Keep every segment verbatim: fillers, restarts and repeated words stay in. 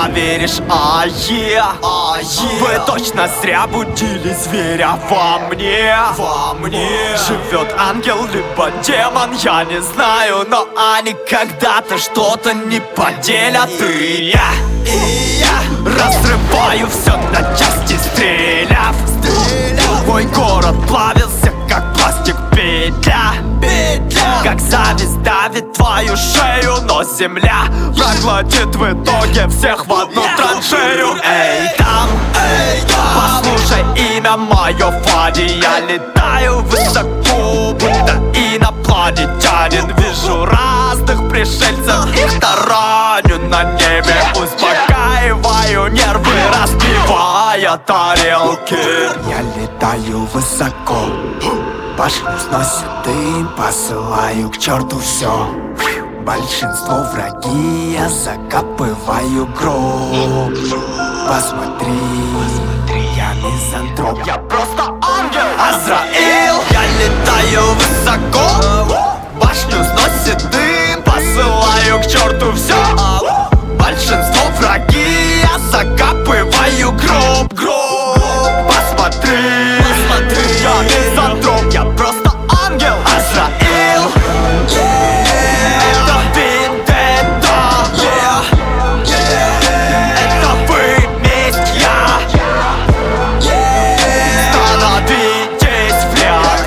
поверишь, а е, а е. Вы точно зря будили зверя во мне, во мне. Живет ангел либо демон, я не знаю, но они когда-то что-то не поделят. И я, и я разрываю все на части, стреляв, стреляв. Мой город плавился, как пластик, петля, петля. Как зависть давит твою шею, но земля проглотит в итоге всех в одну траншею. Эй, там, эй, там, послушай имя мое, Фади. Я летаю высоко, будто инопланетянин. Вижу разных пришельцев, их тараню на небе. Успокаиваю нервы, разбивая тарелки. Я летаю высоко, башню сносит дым, посылаю к черту все. Большинство враги, я закапываю гроб. Посмотри, я мизантроп, Я просто ангел, Азраил. Я летаю высоко, башню сносит дым, посылаю к черту все. Большинство враги, я закапываю гроб, гроб. Посмотри, посмотри, я мизантроп, я просто ангел, Азраил. Это вендетта, это вы, месть, я. Становитесь в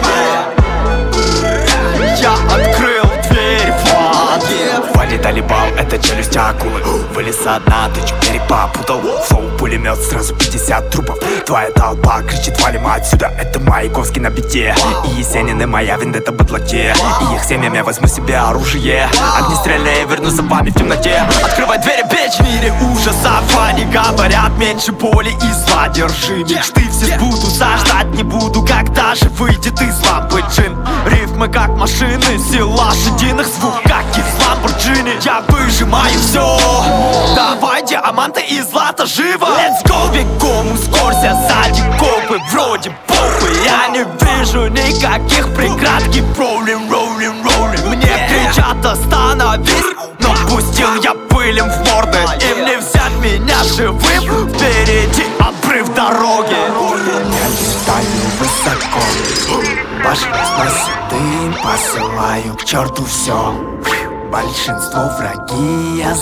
ряд. Я открыл дверь в ад. Вали Талибал, это челюсть акулы. Вылез со дна, ты чё берег попутал. Флоу, пулемет, сразу пятьдесят трупов. Твоя толпа кричит, валим отсюда. Это Маяковский на бите, и Есенин, и моя вендетта быдлаке. И их семьям я возьму себе оружие. Огнестрельные, верну за вами в темноте. Открывай двери, бич! В мире ужасов они говорят, меньше боли и зла. Держи мечты, все сбудутся, ждать не буду, когда же выйдет из лампы джин. Рифмы как машины, сила лошадиных, звук как из Ламборджини. Я выжимаю все. Давай диаманты и злато живо. Let's go, бегом, ускорься, сзади копы. Вроде похуй, я не вижу никаких преград. Keep rolling, rolling, rolling. Мне кричат остановись, но пустил я пылем в морды. Им не взять меня живым, впереди обрыв дороги. Я летаю высоко, башню сносит дым, посылаю к черту все. Большинство враги, я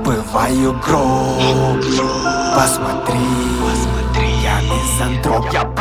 закапываю гроб. Посмотри, я мизантроп, Я